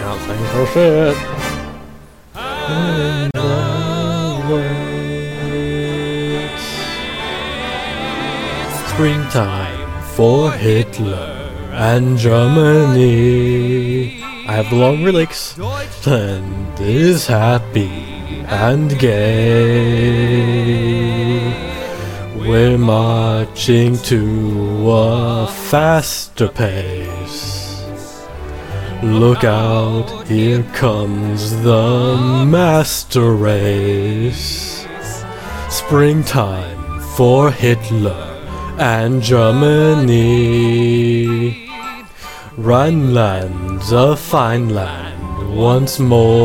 not saying for shit. Springtime for Hitler and Germany. I have the long lyrics. Deutschland is happy and gay. We're marching to a faster pace. Look out, here comes the master race. Springtime for Hitler and Germany. Rhineland's a fine land once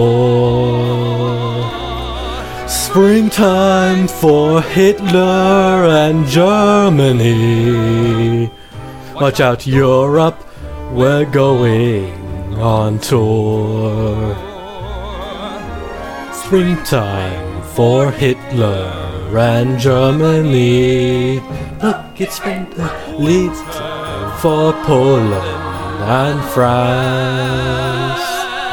more. Springtime for Hitler and Germany. Watch out, Europe, we're going on tour. Springtime for Hitler and Germany. Look, it's spring leads for Poland and France.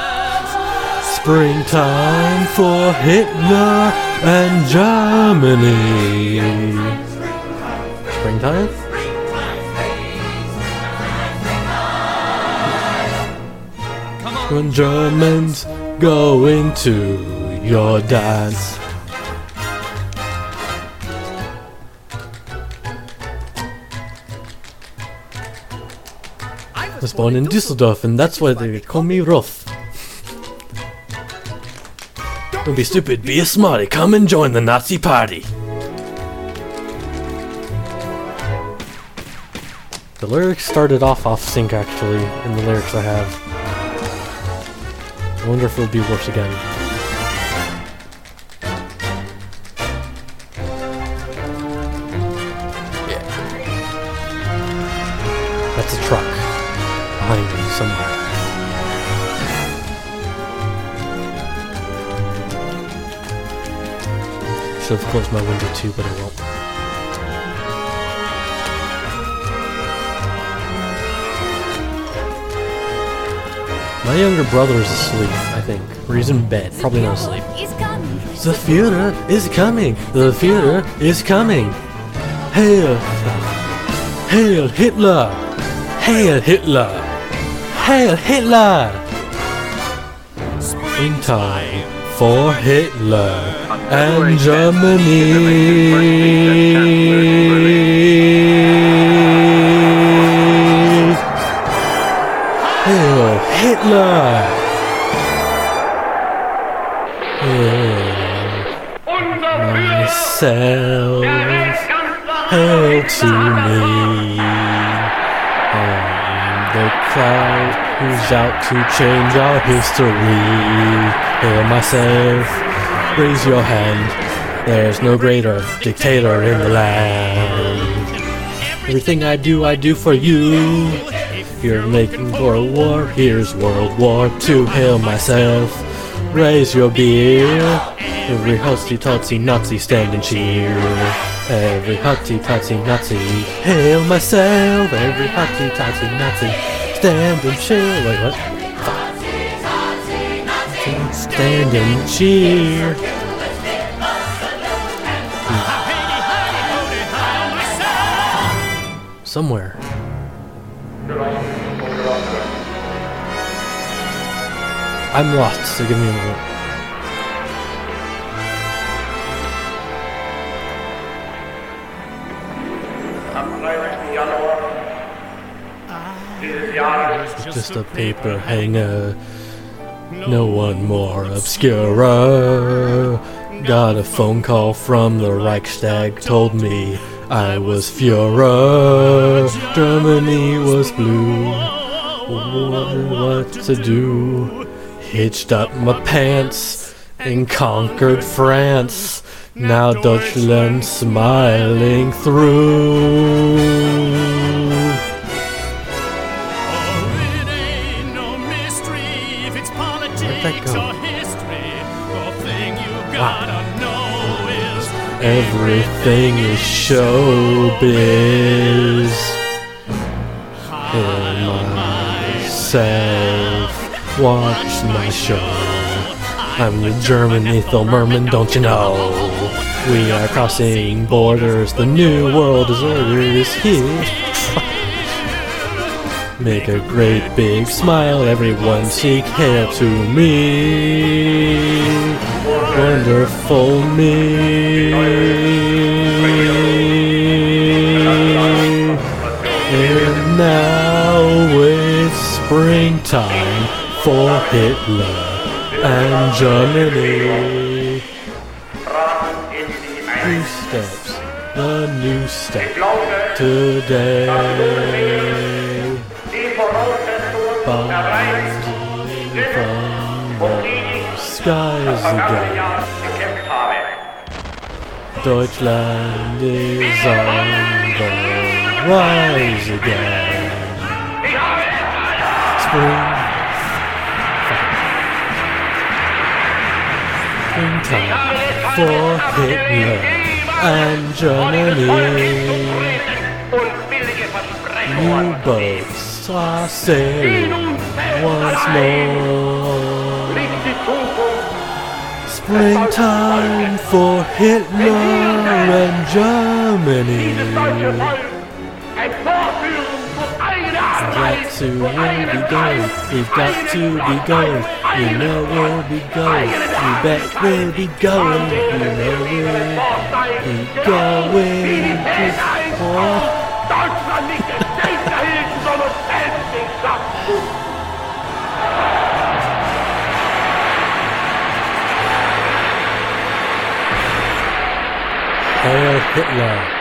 Springtime for Hitler and Germany. Springtime? When Germans go into your dance. I was born in Düsseldorf, and that's why they call me Rolf. Don't be stupid, be a smarty, come and join the Nazi party. The lyrics started off sync actually, in the lyrics I have. I wonder if it'll be worse again. Yeah. That's a truck behind me somewhere. Should have closed my window too, but I won't. My younger brother is asleep, I think. Or he's in bed, probably not asleep. The Führer is coming! The Führer is coming! Hail! Hail Hitler! Hail Hitler! Hail Hitler! Springtime for Hitler and Germany! Hail Hitler! Hail myself! Hail to me! I'm the crowd who's out to change our history. Hail myself! Raise your hand. There's no greater dictator in the land. Everything I do for you. If you're making World War, here's World War II. Hail myself, raise your beer. Every husty-totsy Nazi stand and cheer. Every hutty-totsy Nazi, hail myself. Every hutty-totsy Nazi, stand and cheer. Wait, what? Stand and cheer. Somewhere. I'm lost, so give me a moment. Just a paper hanger, no one more obscure. Got a phone call from the Reichstag, told me I was Führer. Germany was blue, what to do? Hitched up my pants and conquered France. Now Deutschland smiling through. Where'd that go? Wow. Everything is showbiz. Hail myself, watch my show. I'm the German Ethel Merman, don't you know? We are crossing borders, the new world order is here. Make a great big smile, everyone seek hail to me. Wonderful me. And now it's springtime for Hitler and Germany. New steps, the new step today. Bounding from the skies again. Deutschland is on the rise again. Springtime for Hitler and Germany. U-boats are sailing once more. Springtime for Hitler and Germany. We've got to be going. You know we'll be going. You bet we'll be going. You know we'll be going to war. Hail Hitler!